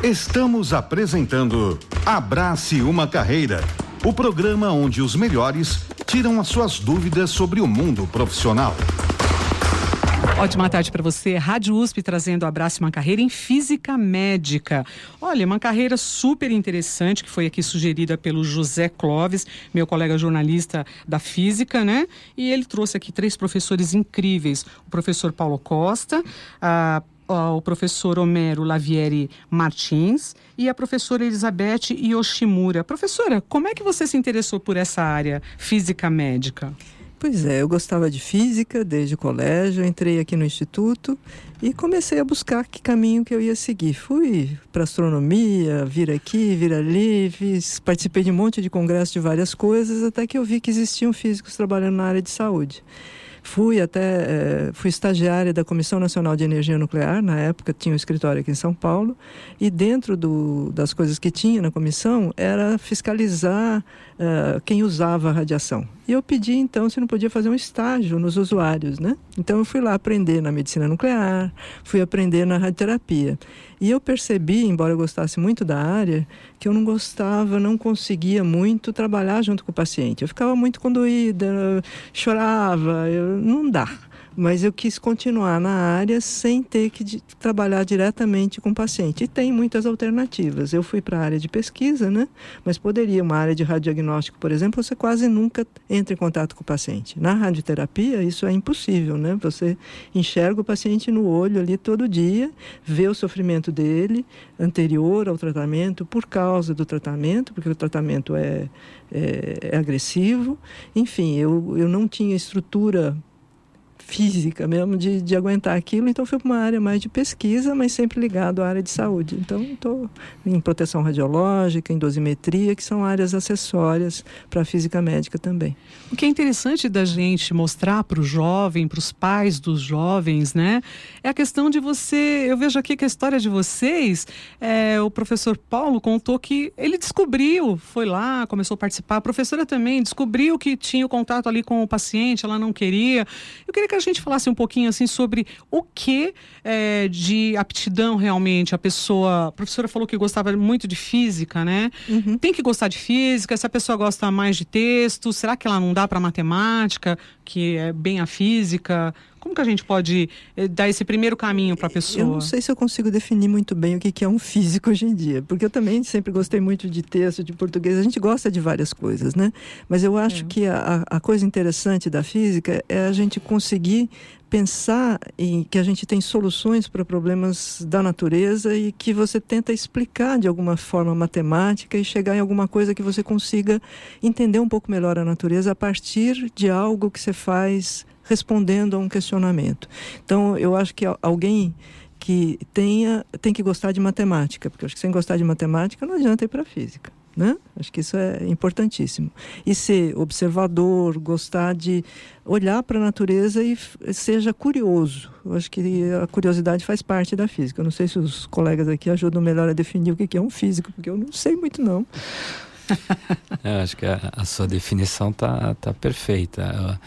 Estamos apresentando Abrace uma Carreira, o programa onde os melhores tiram as suas dúvidas sobre o mundo profissional. Ótima tarde para você, Rádio USP trazendo Abrace uma Carreira em Física Médica. Olha, uma carreira super interessante que foi aqui sugerida pelo José Clóvis, meu colega jornalista da Física, né? E ele trouxe aqui 3 professores incríveis, o professor Paulo Costa, o professor Homero Lavieri Martins e a professora Elizabeth Yoshimura. Professora, como é que você se interessou por essa área Física Médica? Pois é, eu gostava de física desde o colégio, entrei aqui no instituto e comecei a buscar que caminho que eu ia seguir. Fui para astronomia, vir aqui, vir ali, participei de um monte de congressos de várias coisas, até que eu vi que existiam físicos trabalhando na área de saúde. Fui estagiária da Comissão Nacional de Energia Nuclear, na época tinha um escritório aqui em São Paulo, e dentro das coisas que tinha na comissão era fiscalizar quem usava a radiação. E eu pedi então se não podia fazer um estágio nos usuários, né? Então eu fui lá aprender na medicina nuclear, fui aprender na radioterapia. E eu percebi, embora eu gostasse muito da área, que eu não conseguia muito trabalhar junto com o paciente. Eu ficava muito condoída, chorava, não dá. Mas eu quis continuar na área sem ter que trabalhar diretamente com o paciente. E tem muitas alternativas. Eu fui para a área de pesquisa, né? Mas poderia, uma área de radiodiagnóstico, por exemplo, você quase nunca entra em contato com o paciente. Na radioterapia, isso é impossível, né? Você enxerga o paciente no olho ali todo dia, vê o sofrimento dele anterior ao tratamento, por causa do tratamento, porque o tratamento é agressivo. Enfim, eu não tinha estrutura física mesmo de aguentar aquilo, então fui para uma área mais de pesquisa, mas sempre ligado à área de saúde. Então estou em proteção radiológica, em dosimetria, que são áreas acessórias para a física médica também. O que é interessante da gente mostrar para o jovem, para os pais dos jovens, né, é a questão de eu vejo aqui que a história de vocês, o professor Paulo contou que ele descobriu, foi lá, começou a participar, a professora também descobriu que tinha o contato ali com o paciente, ela não queria. Eu queria que a gente falasse um pouquinho assim sobre o que de aptidão realmente a professora falou que gostava muito de física, né? Uhum. Tem que gostar de física, se a pessoa gosta mais de texto, será que ela não dá para matemática, que é bem a física? Como que a gente pode dar esse primeiro caminho para a pessoa? Eu não sei se eu consigo definir muito bem o que é um físico hoje em dia, porque eu também sempre gostei muito de texto, de português, a gente gosta de várias coisas, né? Mas eu acho que a coisa interessante da física é a gente conseguir pensar em que a gente tem soluções para problemas da natureza e que você tenta explicar de alguma forma matemática e chegar em alguma coisa que você consiga entender um pouco melhor a natureza a partir de algo que você faz respondendo a um questionamento. Então, eu acho que alguém que tem que gostar de matemática, porque eu acho que sem gostar de matemática não adianta ir para a física, né? Acho que isso é importantíssimo. E ser observador, gostar de olhar para a natureza e seja curioso. Eu acho que a curiosidade faz parte da física. Eu não sei se os colegas aqui ajudam melhor a definir o que é um físico, porque eu não sei muito não. Eu acho que a sua definição tá perfeita.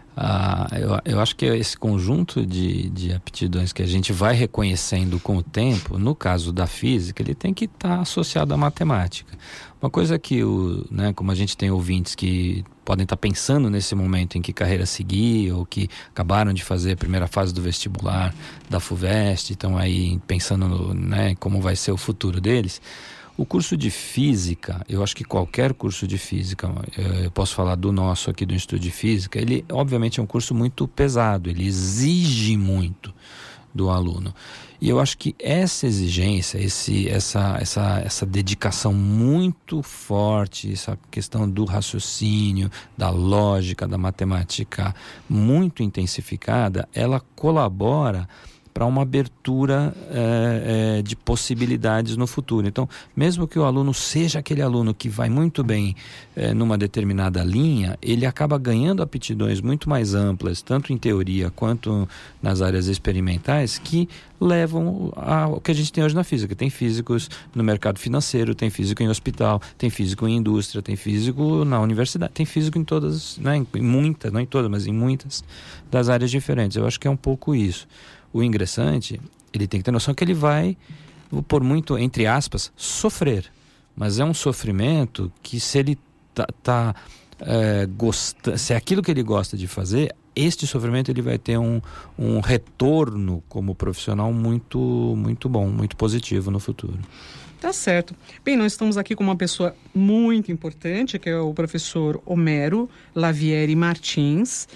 Eu acho que esse conjunto de aptidões que a gente vai reconhecendo com o tempo, no caso da física, ele tem que estar associado à matemática. Uma coisa que, como a gente tem ouvintes que podem estar pensando nesse momento em que carreira seguir, ou que acabaram de fazer a primeira fase do vestibular da FUVEST, estão aí pensando como vai ser o futuro deles. O curso de física, eu acho que qualquer curso de física, eu posso falar do nosso aqui do Instituto de Física, ele obviamente é um curso muito pesado, ele exige muito do aluno. E eu acho que essa exigência, essa dedicação muito forte, essa questão do raciocínio, da lógica, da matemática muito intensificada, ela colabora para uma abertura de possibilidades no futuro. Então, mesmo que o aluno seja aquele aluno que vai muito bem numa determinada linha, ele acaba ganhando aptidões muito mais amplas, tanto em teoria quanto nas áreas experimentais, que levam ao que a gente tem hoje na física. Tem físicos no mercado financeiro, tem físico em hospital, tem físico em indústria, tem físico na universidade, tem físico em todas, em muitas, não em todas, mas em muitas das áreas diferentes. Eu acho que é um pouco isso. O ingressante, ele tem que ter noção que ele vai vou pôr muito, entre aspas, sofrer. Mas é um sofrimento que, se ele se é aquilo que ele gosta de fazer, este sofrimento ele vai ter um retorno como profissional muito, muito bom, muito positivo no futuro. Tá certo. Bem, nós estamos aqui com uma pessoa muito importante, que é o professor Homero Lavieri Martins,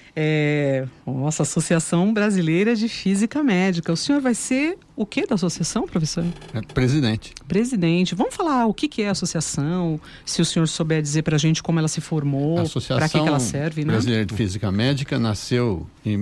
nossa Associação Brasileira de Física Médica. O senhor vai ser o que da associação, professor? Presidente. Presidente. Vamos falar o que é a associação, se o senhor souber dizer para a gente como ela se formou, para que ela serve, né? A Associação Brasileira de Física Médica nasceu em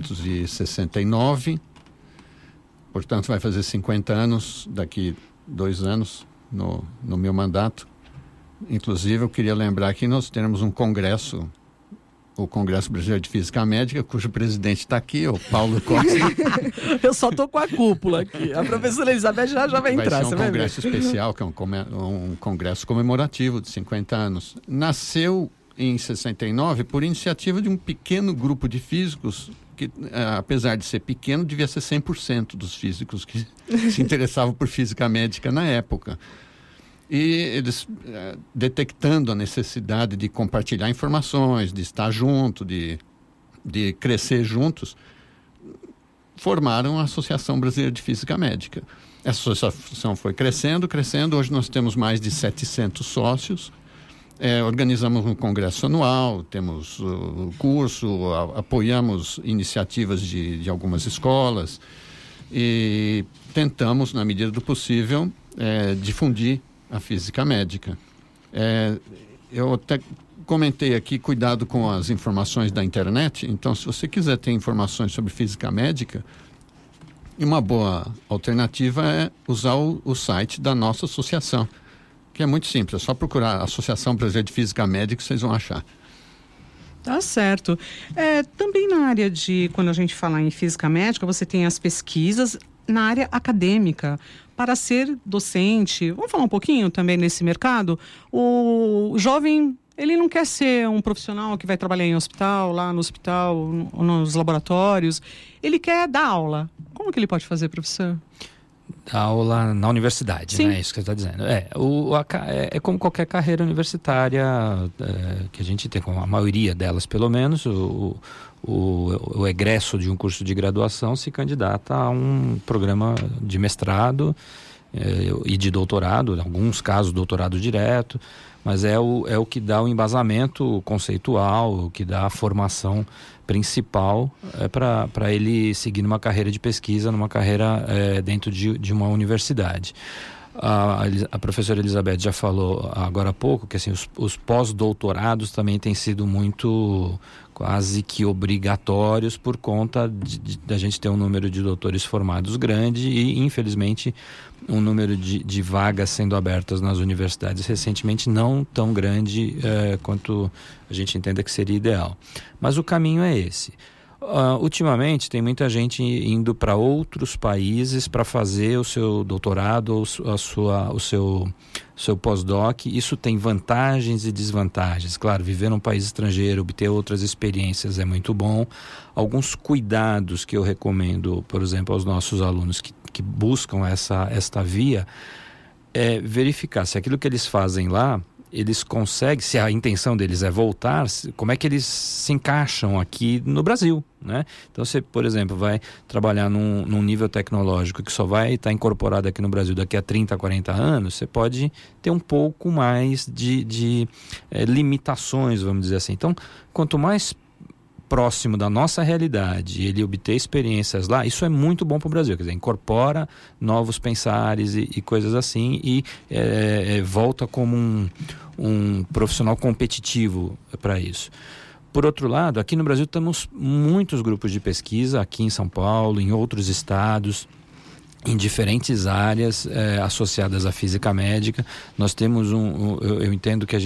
1969, portanto vai fazer 50 anos daqui 2 anos no meu mandato. Inclusive, eu queria lembrar que nós temos um congresso, o Congresso Brasileiro de Física Médica, cujo presidente está aqui, o Paulo Costa. Eu só estou com a cúpula aqui. A professora Elizabeth já vai entrar. Vai ser um congresso especial, que é um congresso comemorativo de 50 anos. Nasceu em 69 por iniciativa de um pequeno grupo de físicos que, apesar de ser pequeno, devia ser 100% dos físicos que se interessavam por física médica na época. E eles, detectando a necessidade de compartilhar informações, de estar junto, de crescer juntos, formaram a Associação Brasileira de Física Médica. Essa associação foi crescendo. Hoje nós temos mais de 700 sócios. Organizamos um congresso anual, temos curso, apoiamos iniciativas de algumas escolas e tentamos, na medida do possível, difundir a física médica. Eu até comentei aqui, cuidado com as informações da internet. Então, se você quiser ter informações sobre física médica, uma boa alternativa é usar o site da nossa associação, que é muito simples, é só procurar Associação Brasileira de Física Médica, vocês vão achar. Tá certo. Também na área de, quando a gente fala em física médica, você tem as pesquisas na área acadêmica. Para ser docente, vamos falar um pouquinho também nesse mercado? O jovem, ele não quer ser um profissional que vai trabalhar em hospital, lá no hospital, nos laboratórios. Ele quer dar aula. Como que ele pode fazer, professor? Dar aula na universidade, Sim. né? Isso que você está dizendo. É como qualquer carreira universitária que a gente tem, com a maioria delas pelo menos, o egresso de um curso de graduação se candidata a um programa de mestrado e de doutorado, em alguns casos doutorado direto, mas é o que dá o embasamento conceitual, o que dá a formação principal para ele seguir numa carreira de pesquisa, numa carreira dentro de uma universidade. A professora Elizabeth já falou agora há pouco que assim, os pós-doutorados também têm sido muito quase que obrigatórios por conta da gente ter um número de doutores formados grande e, infelizmente, um número de vagas sendo abertas nas universidades recentemente não tão grande quanto a gente entende que seria ideal. Mas o caminho é esse. Ultimamente tem muita gente indo para outros países para fazer o seu doutorado ou o seu pós-doc. Isso tem vantagens e desvantagens. Claro, viver num país estrangeiro, obter outras experiências é muito bom. Alguns cuidados que eu recomendo, por exemplo, aos nossos alunos que buscam esta via é verificar se aquilo que eles fazem lá eles conseguem, se a intenção deles é voltar, como é que eles se encaixam aqui no Brasil, né? Então, você, por exemplo, vai trabalhar num nível tecnológico que só vai estar incorporado aqui no Brasil daqui a 30, 40 anos, você pode ter um pouco mais de limitações, vamos dizer assim. Então, quanto mais próximo da nossa realidade, ele obter experiências lá, isso é muito bom para o Brasil, quer dizer, incorpora novos pensares e coisas assim e volta como um profissional competitivo para isso. Por outro lado, aqui no Brasil temos muitos grupos de pesquisa, aqui em São Paulo, em outros estados, em diferentes áreas associadas à física médica. Nós temos eu entendo que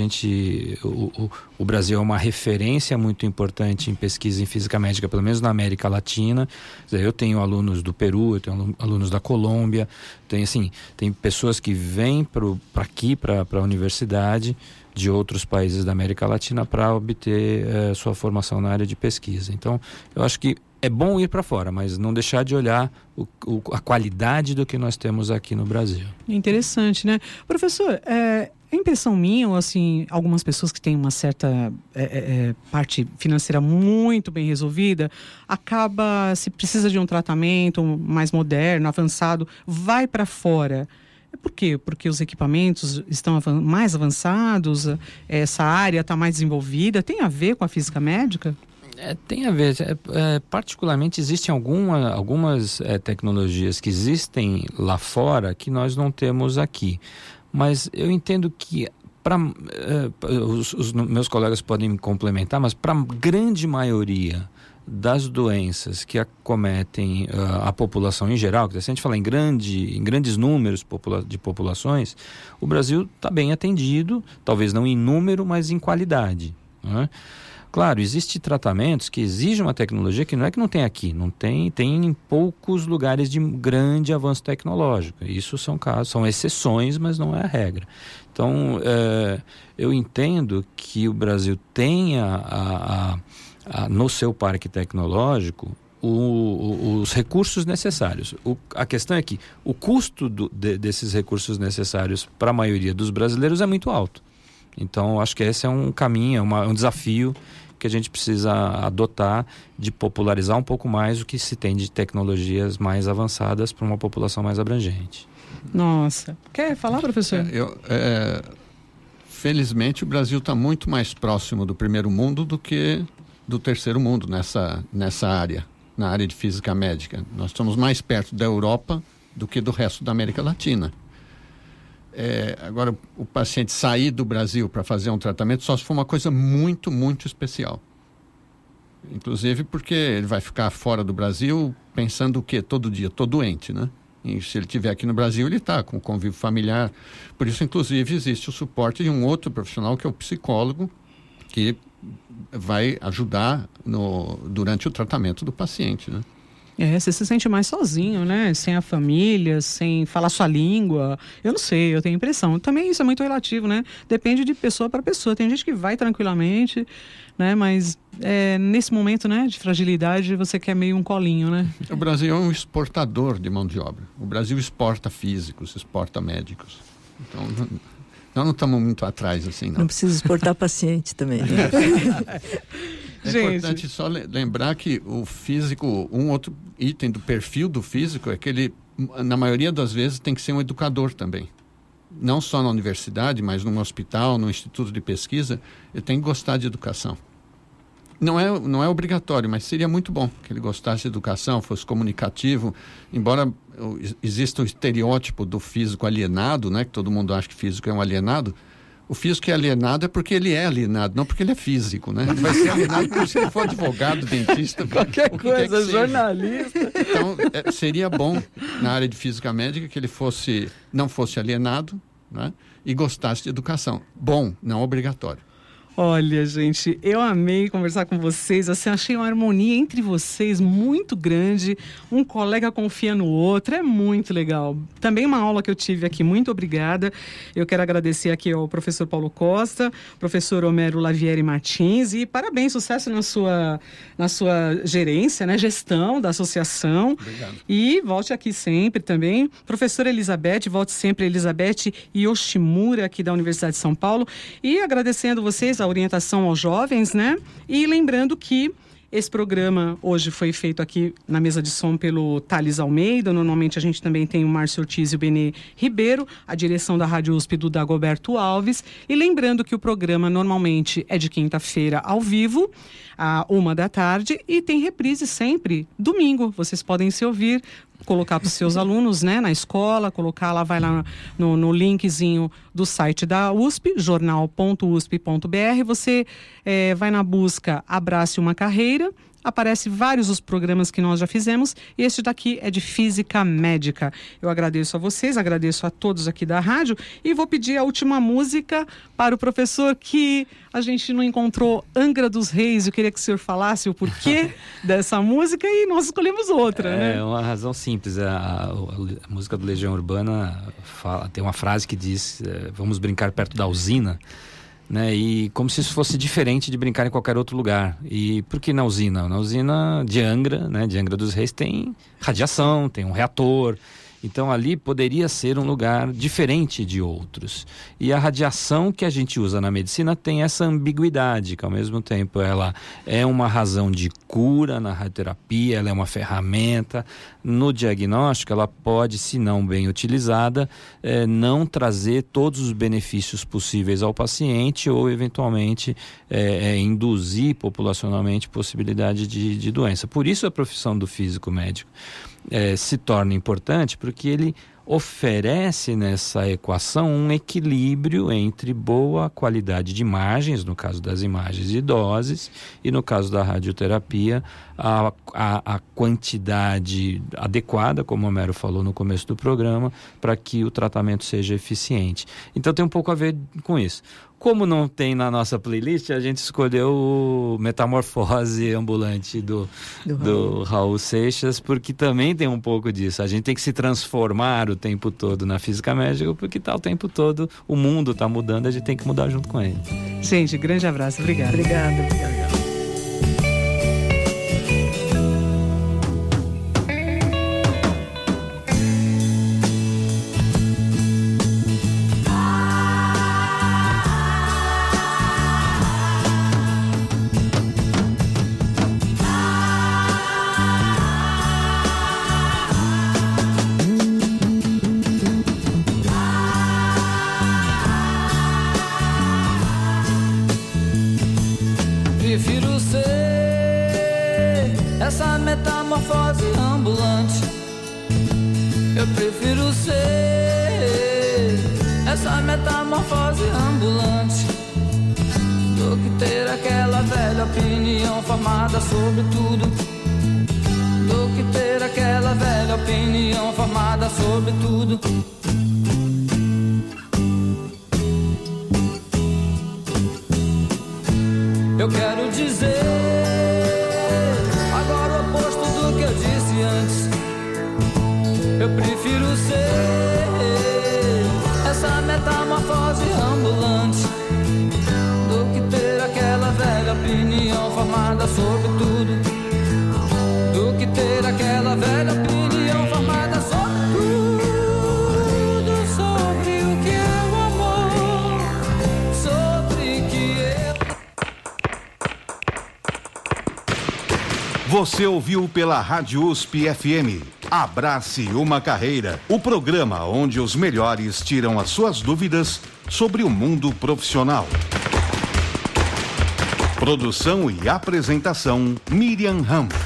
o Brasil é uma referência muito importante em pesquisa em física médica, pelo menos na América Latina. Eu tenho alunos do Peru, eu tenho alunos da Colômbia, tem pessoas que vêm para aqui, para a universidade de outros países da América Latina para obter sua formação na área de pesquisa. Então, eu acho que é bom ir para fora, mas não deixar de olhar a qualidade do que nós temos aqui no Brasil. Interessante, né? Professor, a impressão minha, ou assim, algumas pessoas que têm uma certa parte financeira muito bem resolvida, se precisa de um tratamento mais moderno, avançado, vai para fora. Por quê? Porque os equipamentos estão mais avançados, essa área está mais desenvolvida, tem a ver com a física médica? Tem a ver, particularmente existem algumas tecnologias que existem lá fora que nós não temos aqui, mas eu entendo que os meus colegas podem me complementar, mas para a grande maioria das doenças que acometem a população em geral, se a gente falar em grandes números de populações, o Brasil está bem atendido, talvez não em número, mas em qualidade, né? Claro, existem tratamentos que exigem uma tecnologia que não é que não tem aqui, tem em poucos lugares de grande avanço tecnológico. Isso são exceções, mas não é a regra. Então, eu entendo que o Brasil tenha no seu parque tecnológico os recursos necessários. A questão é que o custo desses recursos necessários para a maioria dos brasileiros é muito alto. Então, acho que esse é um caminho, um desafio que a gente precisa adotar, de popularizar um pouco mais o que se tem de tecnologias mais avançadas para uma população mais abrangente. Nossa. Quer falar, professor? Felizmente, o Brasil está muito mais próximo do primeiro mundo do que do terceiro mundo nessa área, na área de física médica. Nós estamos mais perto da Europa do que do resto da América Latina. Agora, o paciente sair do Brasil para fazer um tratamento só se for uma coisa muito, muito especial. Inclusive porque ele vai ficar fora do Brasil pensando o quê? Todo dia, tô doente, né? E se ele estiver aqui no Brasil, ele está com convívio familiar. Por isso, inclusive, existe o suporte de um outro profissional, que é o psicólogo, que vai ajudar durante o tratamento do paciente, né? Você se sente mais sozinho, né? Sem a família, sem falar sua língua. Eu não sei, eu tenho impressão. Também isso é muito relativo, né? Depende de pessoa para pessoa. Tem gente que vai tranquilamente, né? Mas nesse momento, né, de fragilidade, você quer meio um colinho, né? O Brasil é um exportador de mão de obra. O Brasil exporta físicos, exporta médicos. Então, nós não estamos muito atrás, assim, não. Não precisa exportar paciente também, né? Importante só lembrar que o físico, um outro item do perfil do físico é que ele, na maioria das vezes, tem que ser um educador também. Não só na universidade, mas num hospital, num instituto de pesquisa, ele tem que gostar de educação. Não é obrigatório, mas seria muito bom que ele gostasse de educação, fosse comunicativo, embora exista o estereótipo do físico alienado, né, que todo mundo acha que físico é um alienado. O físico que é alienado é porque ele é alienado, não porque ele é físico, né? Ele vai ser alienado porque se ele for advogado, dentista, qualquer coisa, jornalista. Então, seria bom na área de física médica que ele não fosse alienado, né? E gostasse de educação. Bom, não obrigatório. Olha, gente, eu amei conversar com vocês, assim, achei uma harmonia entre vocês muito grande, um colega confia no outro, é muito legal. Também uma aula que eu tive aqui, muito obrigada. Eu quero agradecer aqui ao professor Paulo Costa, professor Homero Lavieri Martins, e parabéns, sucesso na sua gerência, né, gestão da associação. Obrigado. E volte aqui sempre também. Professora Elizabeth, volte sempre, Elizabeth Yoshimura, aqui da Universidade de São Paulo. E agradecendo vocês a orientação aos jovens, né? E lembrando que esse programa hoje foi feito aqui na mesa de som pelo Thales Almeida. Normalmente a gente também tem o Márcio Ortiz e o Benê Ribeiro, a direção da Rádio USP do Dagoberto Alves. E lembrando que o programa normalmente é de quinta-feira ao vivo, à 13h, e tem reprise sempre domingo. Vocês podem se ouvir, colocar para os seus alunos, né, na escola, colocar lá, vai lá no linkzinho do site da USP, jornal.usp.br, você vai na busca Abrace uma Carreira, aparece vários dos programas que nós já fizemos, e este daqui é de Física Médica. Eu agradeço a vocês, agradeço a todos aqui da rádio, e vou pedir a última música para o professor, que a gente não encontrou Angra dos Reis. Eu queria que o senhor falasse o porquê dessa música, e nós escolhemos outra, né? É uma razão simples. A música do Legião Urbana tem uma frase que diz: vamos brincar perto da usina. né? E como se isso fosse diferente de brincar em qualquer outro lugar. E por que na usina? Na usina de Angra, né? De Angra dos Reis, tem radiação, tem um reator. Então ali poderia ser um lugar diferente de outros. E a radiação que a gente usa na medicina tem essa ambiguidade, que ao mesmo tempo ela é uma razão de cura na radioterapia, ela é uma ferramenta. No diagnóstico ela pode, se não bem utilizada, não trazer todos os benefícios possíveis ao paciente ou eventualmente induzir populacionalmente possibilidade de doença. Por isso a profissão do físico médico se torna importante, porque ele oferece nessa equação um equilíbrio entre boa qualidade de imagens, no caso das imagens e doses, e no caso da radioterapia, a quantidade adequada, como o Homero falou no começo do programa, para que o tratamento seja eficiente. Então tem um pouco a ver com isso. Como não tem na nossa playlist, a gente escolheu o Metamorfose Ambulante do Raul Seixas, porque também tem um pouco disso. A gente tem que se transformar o tempo todo na física médica, porque tá o tempo todo, o mundo está mudando, a gente tem que mudar junto com ele. Gente, grande abraço. Obrigada. Obrigada. Prefiro ser essa metamorfose ambulante. Eu prefiro ser essa metamorfose ambulante do que ter aquela velha opinião formada sobre tudo. Do que ter aquela velha opinião formada sobre tudo. Eu quero dizer agora o oposto do que eu disse antes. Eu prefiro ser essa metamorfose ambulante do que ter aquela velha opinião formada sobre tudo. Do que ter aquela velha opinião formada sobre tudo. Sobre o que é o amor, sobre que eu... Você ouviu pela Rádio USP FM. Abrace uma Carreira, o programa onde os melhores tiram as suas dúvidas sobre o mundo profissional. Produção e apresentação, Miriam Ram.